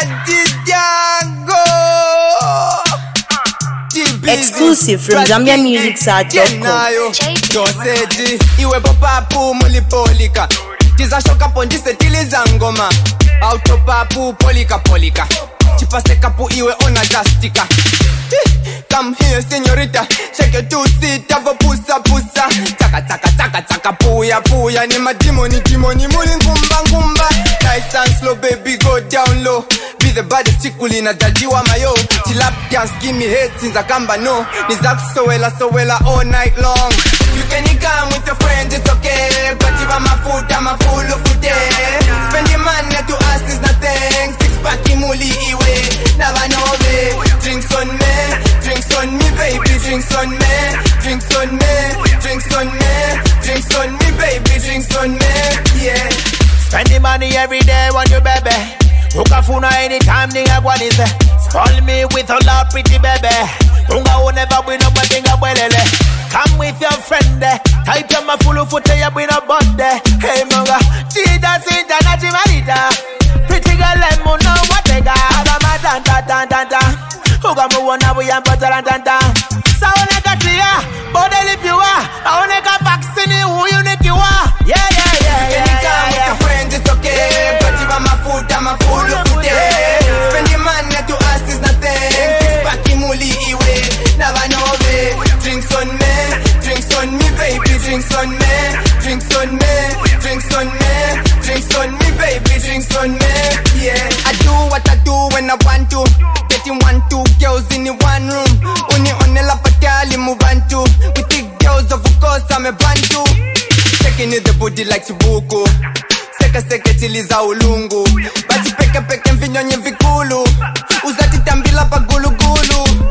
Exclusive from ZambiaMusicSite.com. Doseji iwe popapu mulipolika tizashoka pondise tilizangoma autopapu polika polika chipase kapu iwe ona justika. Come here señorita, shake your two-seater for pusa pusa. Taka taka taka taka puya puya. Ni madimoni dimoni muli ngumba ngumba. Nice and slow baby go down low. Be the baddest chikulina dajiwa mayo. Chilap dance give me head since I kamba no. Nizak so wela all night long. You can come with your friends it's okay. But you want my food I'm a full of food. Spending money to us is nothing. Six pack muli iwe. Never know me. Drinks on me. Drinks on me, baby, drinks on me. Drinks on me, drinks on me. Drinks on me, baby, drinks on me, yeah. Spending money every day on you, baby. Ukafuna anytime, nigga, what is it? Spoil me with a lot, pretty baby. Unga will never win up, but think welele. Come with your friend, type your ma full of foot, you bring a bond. Hey, monga, Jesus, international. Pretty girl, let me know what they got. I'm a dan. Uga mu wana we am batalantanta. Sa one ka clear, body lip you are. I wanna go vaccine who you need you are. Yeah. Anytime with your friends it's okay. But you want my food, I'm a full of food. Spending money to us is nothing. Six pack muli iwe, never know me. Drinks on me, baby, drinks on me. Drinks on me, drinks on me. Drinks on me, baby, drinks on me. Yeah, I do what I do when I want to. Getting 1, 2 girls in the one room. Uni on the lapatali mubantu. We thick girls of course I'm a bantu. Taking it the booty like Chibuku. Seka chiliza ulungu. Bati peke mvinyonye vikulu. Uzati tambila pa gulu gulu.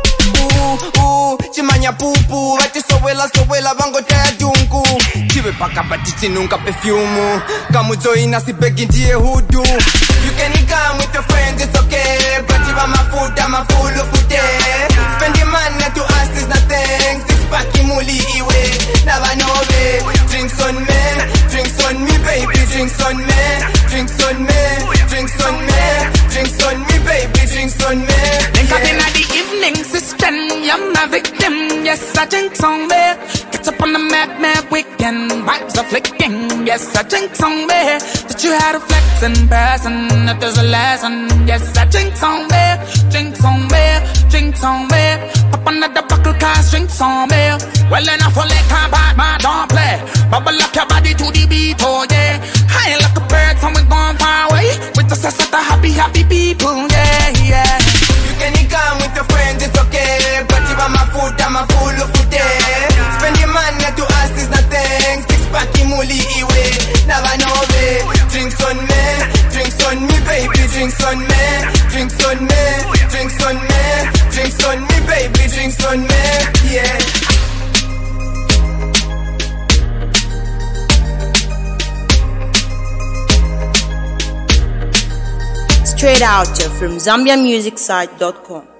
Chimanya pupu. Bati sowela bango taya dungu. Chiwe paka bati nunca perfume. Kamuzo inasi begi ndiye hudu. You can come with your friends, it's okay. But you want my food, I'm a full of food. Spending money to us is nothing. Six pack muli iwe, never know me. Drinks on me, baby, drinks on me. Drinks on me, drinks on me. Drinks on me, baby, drinks on me. Link up in the evening, sister, you're my victim. Yes, I drinks on me. Get up on the mad weekend. Vibes are flicking. Yes, I drinks on me. That you had a flex in person. That there's a lesson. Yes, I drinks on me. Drinks on me. Drinks on me. Pop another buckle cast drinks on me. Well enough for like a bad man, don't play. Bubble up your body to the beat, oh yeah. High like a bird and we gone far away. With the set of happy people, yeah. You can come with your friends, it's okay. But you want my food, I'm a full of food. Spending money to us is nothing. Six pack muli iwe, never know me. Drinks on me, baby, drinks on me. Drinks on me, drinks on me. Drinks on me, baby, drinks on me, yeah. Straight out from ZambiaMusicSite.com.